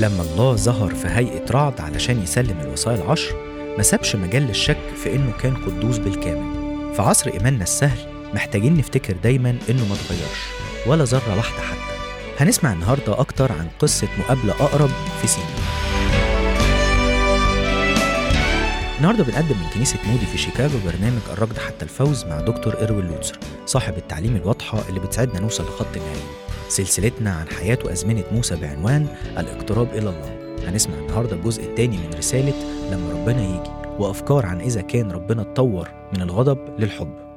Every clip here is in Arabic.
لما الله ظهر في هيئة رعد علشان يسلم الوصايا العشر، ما سابش مجال للشك في إنه كان قدوس بالكامل. في عصر إيماننا السهل محتاجين نفتكر دايما إنه ما اتغيرش ولا ذرة واحدة حتى. هنسمع النهاردة أكتر عن قصة مقابلة أقرب في سينا. النهاردة بنقدم من كنيسة مودي في شيكاغو برنامج الركض حتى الفوز مع دكتور إروين لوتسر، صاحب التعليم الواضحة اللي بتساعدنا نوصل لخط النهاية. سلسلتنا عن حياة وأزمنة موسى بعنوان الاقتراب إلى الله. هنسمع النهاردة الجزء الثاني من رسالة لما ربنا يجي، وأفكار عن إذا كان ربنا اتطور من الغضب للحب.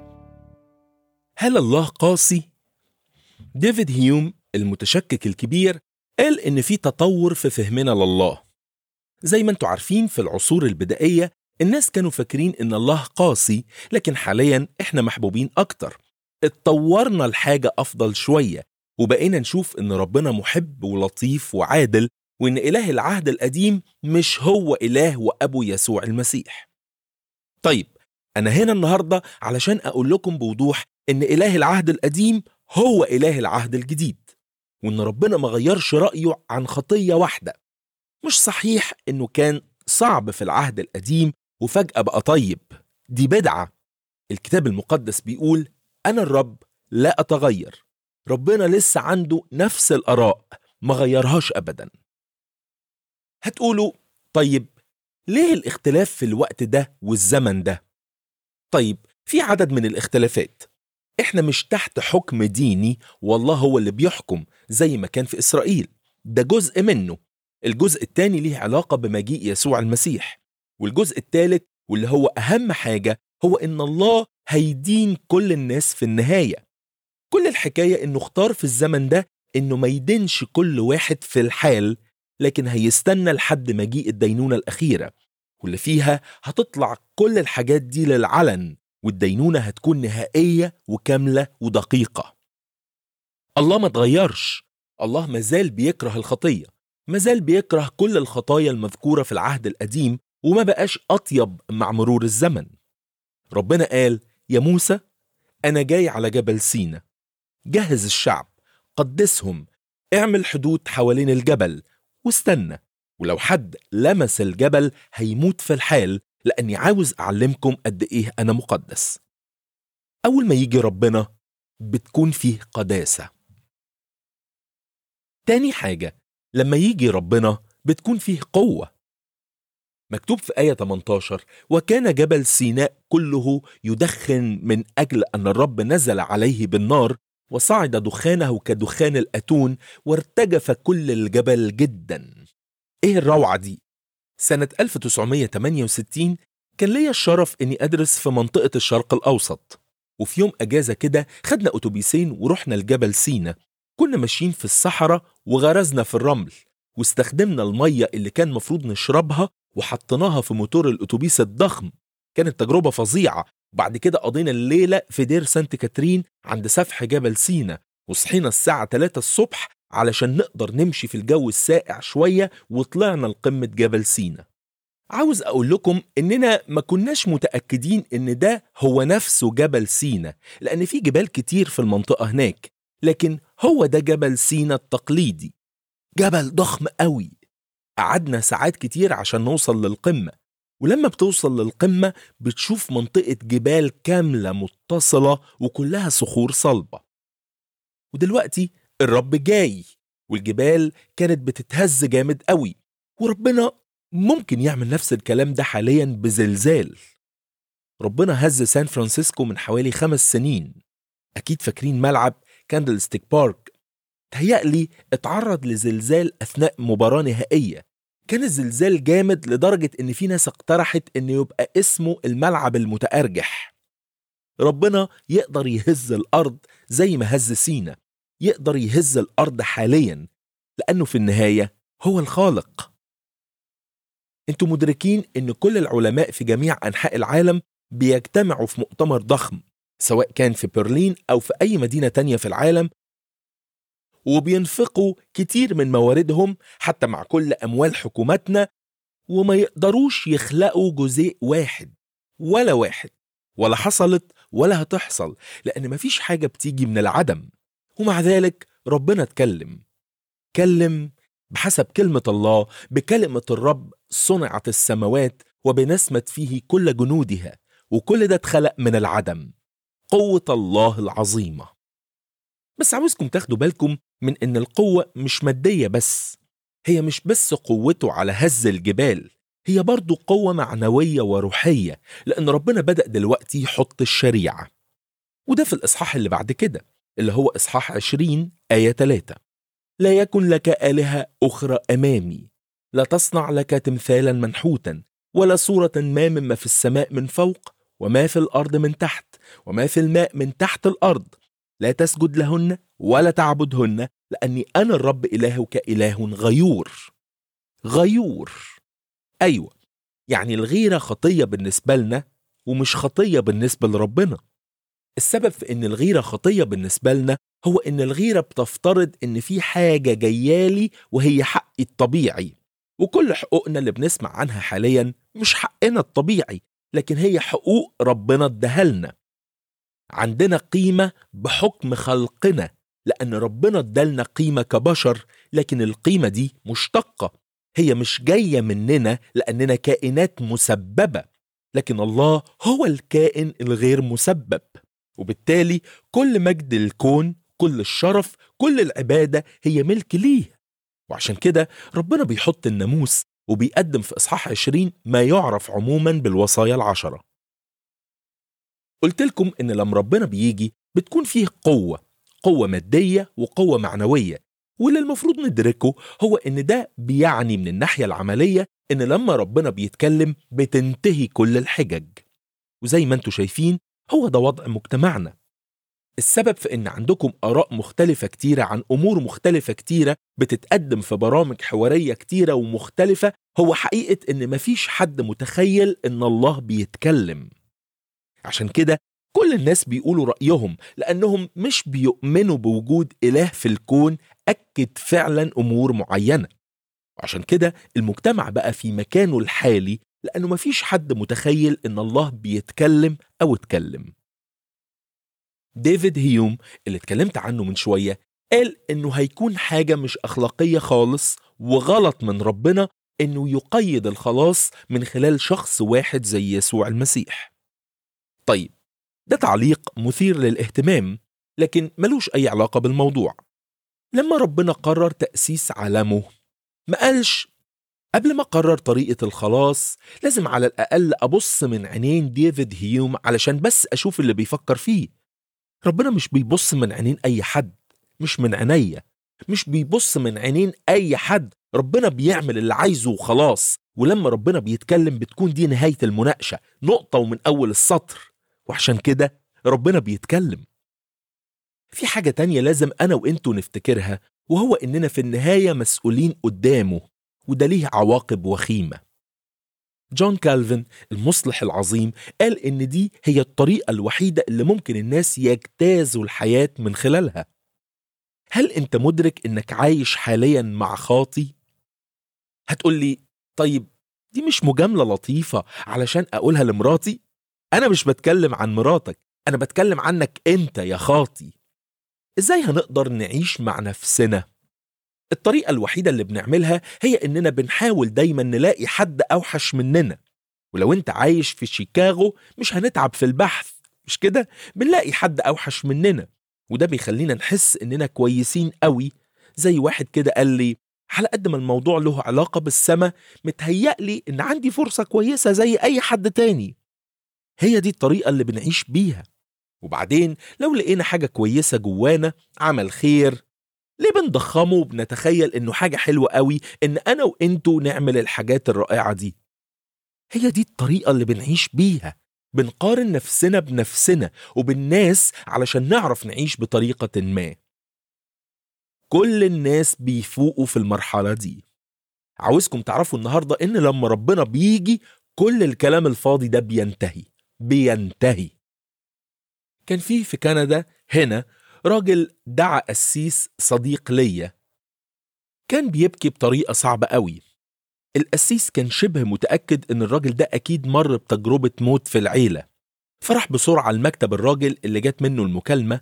هل الله قاسي؟ ديفيد هيوم المتشكك الكبير قال إن في تطور في فهمنا لله. زي ما انتوا عارفين، في العصور البدائية الناس كانوا فاكرين إن الله قاسي، لكن حاليا إحنا محبوبين أكتر. اتطورنا لحاجة أفضل شوية، وبقينا نشوف إن ربنا محب ولطيف وعادل، وإن إله العهد القديم مش هو إله وأبو يسوع المسيح. طيب، أنا هنا النهاردة علشان أقول لكم بوضوح إن إله العهد القديم هو إله العهد الجديد، وإن ربنا ما غيرش رأيه عن خطية واحدة. مش صحيح إنه كان صعب في العهد القديم وفجأة بقى طيب، دي بدعة. الكتاب المقدس بيقول أنا الرب لا أتغير. ربنا لسه عنده نفس الآراء، ما غيرهاش أبدا. هتقولوا طيب ليه الاختلاف في الوقت ده والزمن ده؟ طيب، في عدد من الاختلافات. احنا مش تحت حكم ديني، والله هو اللي بيحكم زي ما كان في إسرائيل، ده جزء منه. الجزء الثاني ليه علاقة بمجيء يسوع المسيح، والجزء الثالث واللي هو أهم حاجة هو إن الله هيدين كل الناس في النهاية. كل الحكاية إنه اختار في الزمن ده إنه ما يدينش كل واحد في الحال، لكن هيستنى لحد مجيء الدينونة الأخيرة، واللي فيها هتطلع كل الحاجات دي للعلن، والدينونة هتكون نهائية وكاملة ودقيقة. الله ما تغيرش. الله مازال بيكره الخطية، مازال بيكره كل الخطايا المذكورة في العهد القديم، وما بقاش أطيب مع مرور الزمن. ربنا قال يا موسى أنا جاي على جبل سينا، جهز الشعب، قدسهم، اعمل حدود حوالين الجبل واستنى، ولو حد لمس الجبل هيموت في الحال، لأني عاوز أعلمكم قد إيه أنا مقدس. أول ما يجي ربنا بتكون فيه قداسة. تاني حاجة، لما يجي ربنا بتكون فيه قوة. مكتوب في آية 18 وكان جبل سيناء كله يدخن من أجل أن الرب نزل عليه بالنار، وصعد دخانه كدخان الأتون، وارتجف كل الجبل جدا. إيه الروعة دي؟ سنة 1968 كان ليا الشرف أني أدرس في منطقة الشرق الأوسط، وفي يوم أجازة كده خدنا أتوبيسين ورحنا لجبل سينا. كنا ماشيين في الصحراء وغرزنا في الرمل، واستخدمنا المية اللي كان مفروض نشربها وحطيناها في موتور الأتوبيس الضخم. كانت تجربة فظيعة. بعد كده قضينا الليلة في دير سانت كاترين عند سفح جبل سينا، وصحينا الساعة 3 الصبح علشان نقدر نمشي في الجو الساقع شوية، وطلعنا لقمة جبل سينا. عاوز أقول لكم إننا ما كناش متأكدين إن ده هو نفسه جبل سينا، لأن في جبال كتير في المنطقة هناك، لكن هو ده جبل سينا التقليدي، جبل ضخم قوي. قعدنا ساعات كتير عشان نوصل للقمة، ولما بتوصل للقمة بتشوف منطقة جبال كاملة متصلة وكلها صخور صلبة. ودلوقتي الرب جاي، والجبال كانت بتتهز جامد قوي، وربنا ممكن يعمل نفس الكلام ده حاليا بزلزال. ربنا هز سان فرانسيسكو من حوالي 5 سنين. أكيد فاكرين ملعب كاندلستيك بارك، تهيألي اتعرض لزلزال أثناء مباراة نهائية. كان الزلزال جامد لدرجة إن في ناس اقترحت إنه يبقى اسمه الملعب المتأرجح. ربنا يقدر يهز الأرض زي ما هز سينا، يقدر يهز الأرض حاليا، لأنه في النهاية هو الخالق. انتوا مدركين إن كل العلماء في جميع أنحاء العالم بيجتمعوا في مؤتمر ضخم، سواء كان في برلين أو في أي مدينة تانية في العالم، وبينفقوا كتير من مواردهم حتى مع كل أموال حكوماتنا، وما يقدروش يخلقوا جزيء واحد ولا حصلت ولا هتحصل، لأن مفيش حاجة بتيجي من العدم. ومع ذلك ربنا اتكلم بحسب كلمة الله، بكلمة الرب صنعت السماوات وبنسمة فيه كل جنودها، وكل ده اتخلق من العدم. قوة الله العظيمة. بس عاوزكم تاخدوا بالكم من إن القوة مش مادية بس، هي مش بس قوته على هز الجبال، هي برضو قوة معنوية وروحية، لأن ربنا بدأ دلوقتي يحط الشريعة. وده في الإصحاح اللي بعد كده، اللي هو إصحاح 20 آية 3: لا يكن لك آلهة أخرى أمامي، لا تصنع لك تمثالا منحوتا، ولا صورة ما مما في السماء من فوق، وما في الأرض من تحت، وما في الماء من تحت الأرض، لا تسجد لهن ولا تعبدهن، لأني أنا الرب إلهك إله غيور. غيور، أيوة، يعني الغيرة خطية بالنسبة لنا ومش خطية بالنسبة لربنا. السبب في إن الغيرة خطية بالنسبة لنا هو إن الغيرة بتفترض إن في حاجة جايالي وهي حقي الطبيعي، وكل حقوقنا اللي بنسمع عنها حاليا مش حقنا الطبيعي، لكن هي حقوق ربنا اداهالنا. عندنا قيمة بحكم خلقنا، لأن ربنا ادالنا قيمة كبشر، لكن القيمة دي مشتقة، هي مش جاية مننا لأننا كائنات مسببة، لكن الله هو الكائن الغير مسبب، وبالتالي كل مجد الكون، كل الشرف، كل العبادة هي ملك ليه. وعشان كده ربنا بيحط الناموس وبيقدم في إصحاح 20 ما يعرف عموما بالوصايا العشرة. قلت لكم إن لما ربنا بيجي بتكون فيه قوة مادية وقوة معنوية، واللي المفروض ندركه هو إن ده بيعني من الناحية العملية إن لما ربنا بيتكلم بتنتهي كل الحجج. وزي ما انتوا شايفين هو ده وضع مجتمعنا. السبب في إن عندكم آراء مختلفة كتيرة عن أمور مختلفة كتيرة بتتقدم في برامج حوارية كتيرة ومختلفة هو حقيقة إن مفيش حد متخيل إن الله بيتكلم. عشان كده كل الناس بيقولوا رأيهم، لأنهم مش بيؤمنوا بوجود إله في الكون أكد فعلا أمور معينة. وعشان كده المجتمع بقى في مكانه الحالي، لأنه مفيش حد متخيل إن الله بيتكلم أو اتكلم. ديفيد هيوم اللي اتكلمت عنه من شوية قال إنه هيكون حاجة مش أخلاقية خالص وغلط من ربنا إنه يقيد الخلاص من خلال شخص واحد زي يسوع المسيح. طيب، ده تعليق مثير للاهتمام، لكن ملوش أي علاقة بالموضوع. لما ربنا قرر تأسيس عالمه ما قالش قبل ما قرر طريقة الخلاص لازم على الأقل أبص من عينين ديفيد هيوم علشان بس أشوف اللي بيفكر فيه. ربنا مش بيبص من عينين أي حد، مش من عينيا، مش بيبص من عينين أي حد. ربنا بيعمل اللي عايزه وخلاص. ولما ربنا بيتكلم بتكون دي نهاية المناقشة، نقطة ومن أول السطر. وعشان كده ربنا بيتكلم. في حاجة تانية لازم أنا وإنتوا نفتكرها، وهو إننا في النهاية مسؤولين قدامه، وده ليه عواقب وخيمة. جون كالفن المصلح العظيم قال إن دي هي الطريقة الوحيدة اللي ممكن الناس يجتازوا الحياة من خلالها. هل أنت مدرك إنك عايش حاليا مع خاطي؟ هتقول لي طيب دي مش مجاملة لطيفة علشان أقولها لمراتي؟ أنا مش بتكلم عن مراتك، أنا بتكلم عنك أنت يا خاطي. إزاي هنقدر نعيش مع نفسنا؟ الطريقة الوحيدة اللي بنعملها هي إننا بنحاول دايما نلاقي حد أوحش مننا. ولو أنت عايش في شيكاغو مش هنتعب في البحث، مش كده؟ بنلاقي حد أوحش مننا، وده بيخلينا نحس إننا كويسين قوي. زي واحد كده قال لي على قد ما الموضوع له علاقة بالسما، متهيألي إن عندي فرصة كويسة زي أي حد تاني. هي دي الطريقة اللي بنعيش بيها. وبعدين لو لقينا حاجة كويسة جوانا، عمل خير، ليه بنضخمه وبنتخيل إنه حاجة حلوة قوي إن أنا وإنتوا نعمل الحاجات الرائعة دي؟ هي دي الطريقة اللي بنعيش بيها. بنقارن نفسنا بنفسنا وبالناس علشان نعرف نعيش بطريقة ما. كل الناس بيفوقوا في المرحلة دي. عاوزكم تعرفوا النهاردة إن لما ربنا بيجي كل الكلام الفاضي ده بينتهي. كان في كندا هنا راجل دعا قسيس صديق ليا، كان بيبكي بطريقة صعبة قوي. القسيس كان شبه متأكد إن الراجل ده أكيد مر بتجربة موت في العيلة، فراح بسرعة المكتب الراجل اللي جات منه المكالمة،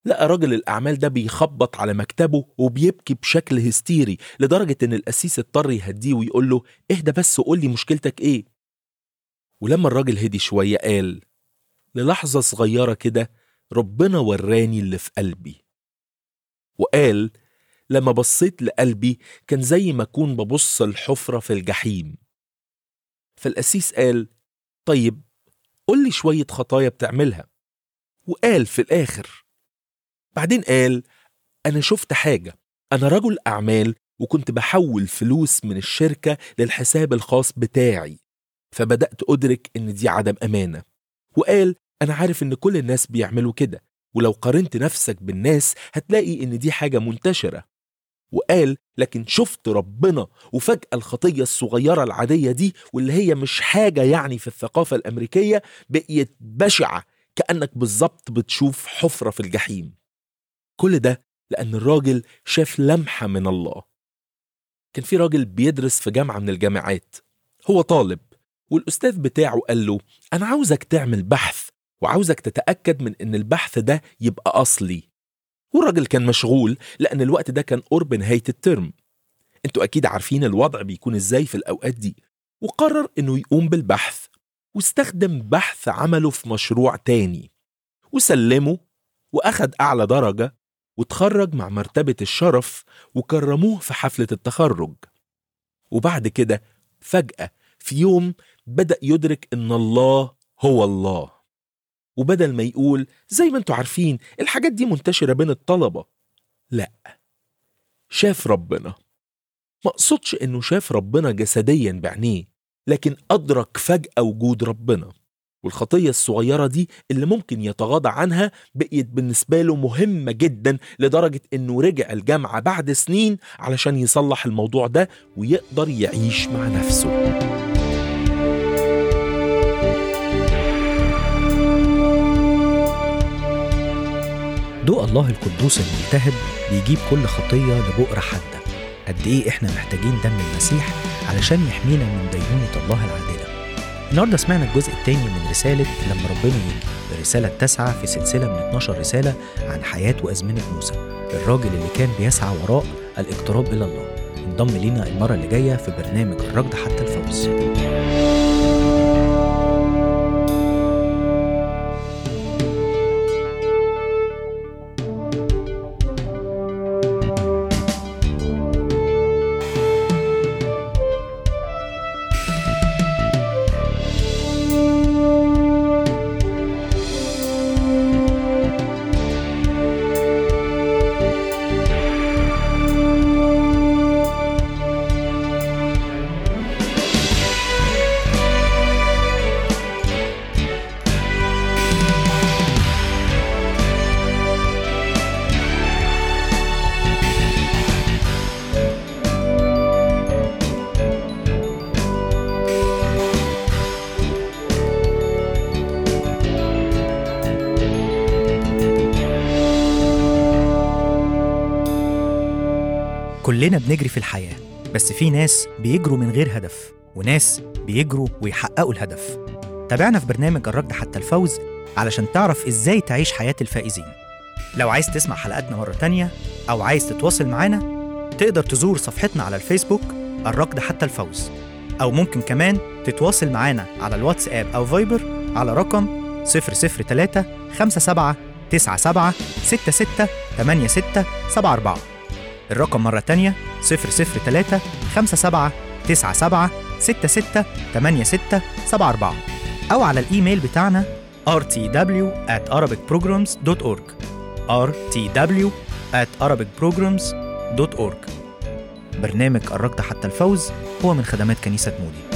لقى راجل الأعمال ده بيخبط على مكتبه وبيبكي بشكل هستيري لدرجة إن القسيس اضطر يهديه ويقول له اهدى بس وقول لي مشكلتك إيه. ولما الراجل هدي شوية قال للحظة صغيرة كده ربنا وراني اللي في قلبي. وقال لما بصيت لقلبي كان زي ما أكون ببص الحفرة في الجحيم. فالقسيس قال طيب قول لي شوية خطايا بتعملها. وقال في الآخر بعدين قال أنا شفت حاجة، أنا رجل أعمال وكنت بحول فلوس من الشركة للحساب الخاص بتاعي، فبدأت أدرك إن دي عدم أمانة. وقال أنا عارف إن كل الناس بيعملوا كده، ولو قارنت نفسك بالناس هتلاقي إن دي حاجة منتشرة. وقال لكن شفت ربنا، وفجأة الخطية الصغيرة العادية دي واللي هي مش حاجة يعني في الثقافة الأمريكية بقيت بشعة، كأنك بالظبط بتشوف حفرة في الجحيم. كل ده لأن الراجل شاف لمحة من الله. كان في راجل بيدرس في جامعة من الجامعات، هو طالب، والأستاذ بتاعه قال له أنا عاوزك تعمل بحث وعاوزك تتأكد من إن البحث ده يبقى أصلي. والراجل كان مشغول لأن الوقت ده كان قرب نهاية الترم. انتوا أكيد عارفين الوضع بيكون إزاي في الأوقات دي. وقرر إنه يقوم بالبحث، واستخدم بحث عمله في مشروع تاني وسلمه، وأخد أعلى درجة وتخرج مع مرتبة الشرف، وكرموه في حفلة التخرج. وبعد كده فجأة في يوم بدأ يدرك إن الله هو الله، وبدل ما يقول زي ما انتوا عارفين الحاجات دي منتشرة بين الطلبة، لا، شاف ربنا. ما قصدش إنه شاف ربنا جسديا بعينيه، لكن أدرك فجأة وجود ربنا. والخطية الصغيرة دي اللي ممكن يتغاضى عنها بقيت بالنسبة له مهمة جدا، لدرجة إنه رجع الجامعة بعد سنين علشان يصلح الموضوع ده ويقدر يعيش مع نفسه. ضوء الله القدوس الملتهب بيجيب كل خطية لبؤرة حادة. قد إيه إحنا محتاجين دم المسيح علشان يحمينا من دينونة الله العادلة. النهارده سمعنا الجزء الثاني من رسالة لما ربنا يجي، الرسالة التاسعة في سلسلة من 12 رسالة عن حياة وأزمنة موسى، الراجل اللي كان بيسعى وراء الاقتراب إلى الله. انضم لينا المرة اللي جاية في برنامج الركض حتى الفوز. كلنا بنجري في الحياة، بس في ناس بيجروا من غير هدف، وناس بيجروا ويحققوا الهدف. تابعنا في برنامج الركض حتى الفوز علشان تعرف إزاي تعيش حياة الفائزين. لو عايز تسمع حلقاتنا مرة تانية أو عايز تتواصل معانا، تقدر تزور صفحتنا على الفيسبوك الركض حتى الفوز، أو ممكن كمان تتواصل معانا على الواتساب أو فايبر على رقم 003 57 97 66 86 74. الرقم مرة تانية 003 57 97 66 86 74، أو على الإيميل بتاعنا rtw@arabicprograms.org rtw@arabicprograms.org. برنامج الركض حتى الفوز هو من خدمات كنيسة مودي.